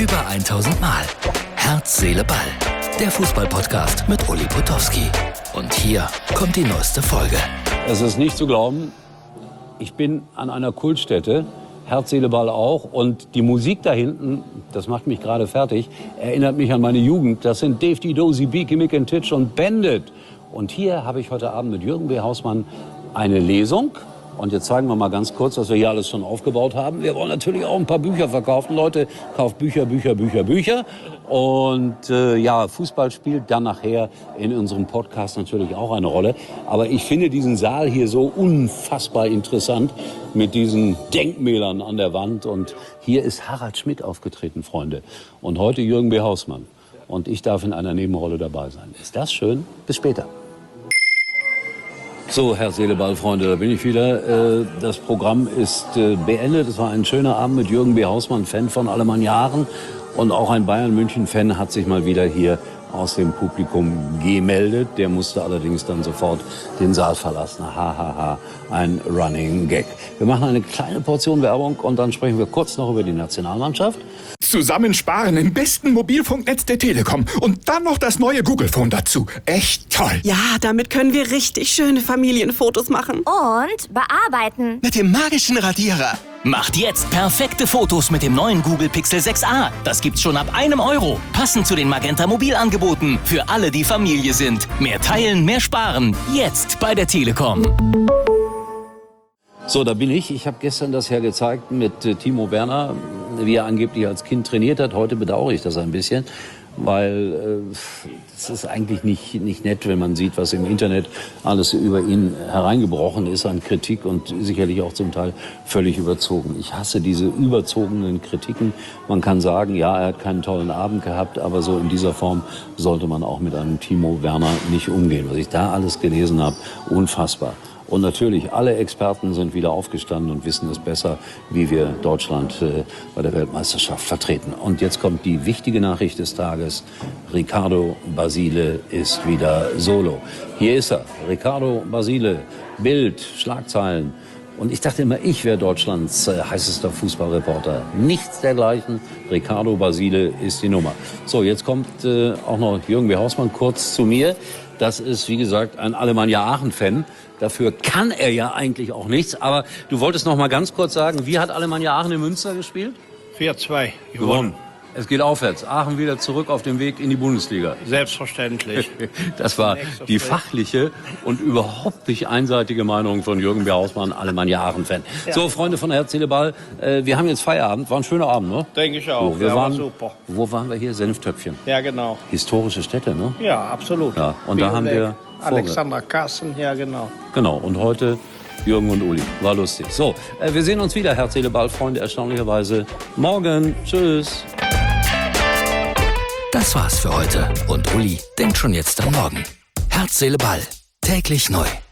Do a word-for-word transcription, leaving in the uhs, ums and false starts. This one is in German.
Über tausend Mal. Herz, Seele, Ball. Der Fußball-Podcast mit Uli Potowski. Und hier kommt die neueste Folge. Es ist nicht zu glauben, ich bin an einer Kultstätte, Herz, Seele, Ball auch. Und die Musik da hinten, das macht mich gerade fertig, erinnert mich an meine Jugend. Das sind Dave D. Dozy, Beaky, Mick and Titch und Bandit. Und hier habe ich heute Abend mit Jürgen B. Hausmann eine Lesung. Und jetzt zeigen wir mal ganz kurz, was wir hier alles schon aufgebaut haben. Wir wollen natürlich auch ein paar Bücher verkaufen. Leute, kauft Bücher, Bücher, Bücher, Bücher. Und äh, ja, Fußball spielt dann nachher in unserem Podcast natürlich auch eine Rolle. Aber ich finde diesen Saal hier so unfassbar interessant mit diesen Denkmälern an der Wand. Und hier ist Harald Schmidt aufgetreten, Freunde. Und heute Jürgen B. Hausmann. Und ich darf in einer Nebenrolle dabei sein. Ist das schön? Bis später. So, Herz, Seele, Ball, Freunde, da bin ich wieder. Das Programm ist beendet. Es war ein schöner Abend mit Jürgen B. Hausmann, Fan von Alemannia Aachen. Und auch ein Bayern-München-Fan hat sich mal wieder hier aus dem Publikum gemeldet. Der musste allerdings dann sofort den Saal verlassen. Ha, ha, ha, ein Running Gag. Wir machen eine kleine Portion Werbung und dann sprechen wir kurz noch über die Nationalmannschaft. Zusammensparen im besten Mobilfunknetz der Telekom und dann noch das neue Google-Phone dazu. Echt toll. Ja, damit können wir richtig schöne Familienfotos machen. Und bearbeiten. Mit dem magischen Radierer. Macht jetzt perfekte Fotos mit dem neuen Google Pixel sechs a. Das gibt's schon ab einem Euro. Passend zu den Magenta Mobilangeboten. Für alle, die Familie sind. Mehr teilen, mehr sparen. Jetzt bei der Telekom. So, da bin ich. Ich habe gestern das ja gezeigt mit äh, Timo Werner, wie er angeblich als Kind trainiert hat. Heute bedauere ich das ein bisschen, weil es äh, ist eigentlich nicht, nicht nett, wenn man sieht, was im Internet alles über ihn hereingebrochen ist an Kritik und sicherlich auch zum Teil völlig überzogen. Ich hasse diese überzogenen Kritiken. Man kann sagen, ja, er hat keinen tollen Abend gehabt, aber so in dieser Form sollte man auch mit einem Timo Werner nicht umgehen. Was ich da alles gelesen habe, unfassbar. Und natürlich, alle Experten sind wieder aufgestanden und wissen es besser, wie wir Deutschland äh, bei der Weltmeisterschaft vertreten. Und jetzt kommt die wichtige Nachricht des Tages. Riccardo Basile ist wieder solo. Hier ist er, Riccardo Basile, Bild, Schlagzeilen. Und ich dachte immer, ich wäre Deutschlands äh, heißester Fußballreporter. Nichts dergleichen. Riccardo Basile ist die Nummer. So, jetzt kommt äh, auch noch Jürgen B. Hausmann kurz zu mir. Das ist, wie gesagt, ein Alemannia Aachen-Fan. Dafür kann er ja eigentlich auch nichts. Aber du wolltest noch mal ganz kurz sagen, wie hat Alemannia Aachen in Münster gespielt? vier zwei Gewonnen. Es geht aufwärts. Aachen wieder zurück auf dem Weg in die Bundesliga. Selbstverständlich. Das war die fachliche und überhaupt nicht einseitige Meinung von Jürgen B. Hausmann, Alemannia Aachen-Fan. Ja. So, Freunde von Herz, Seele, Ball, äh, wir haben jetzt Feierabend. War ein schöner Abend, ne? Denke ich auch. So, wir ja, waren, war super. Wo waren wir hier? Senftöpfchen. Ja, genau. Historische Städte, ne? Ja, absolut. Ja, und da haben wir Alexander Kassen, ja, genau. Genau, und heute Jürgen und Uli. War lustig. So, äh, wir sehen uns wieder, Herz, Seele, Ball, Freunde, erstaunlicherweise morgen. Tschüss. Das war's für heute. Und Uli denkt schon jetzt an morgen. Herz, Seele, Ball. Täglich neu.